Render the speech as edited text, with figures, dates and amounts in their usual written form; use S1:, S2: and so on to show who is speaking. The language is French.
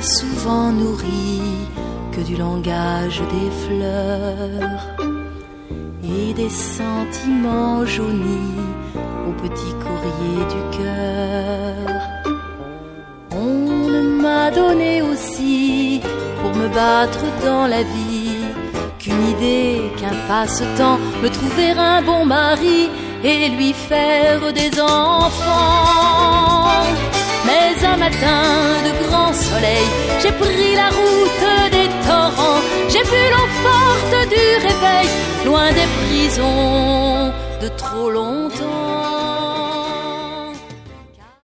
S1: m'a souvent nourri que du langage des fleurs et des sentiments jaunis au petit courrier du cœur. On ne m'a donné aussi pour me battre dans la vie qu'une idée, qu'un passe-temps, me trouver un bon mari et lui faire des enfants. Mais un matin de grand soleil, j'ai pris la route des torrents, j'ai vu l'eau forte du réveil, loin des prisons de trop longtemps.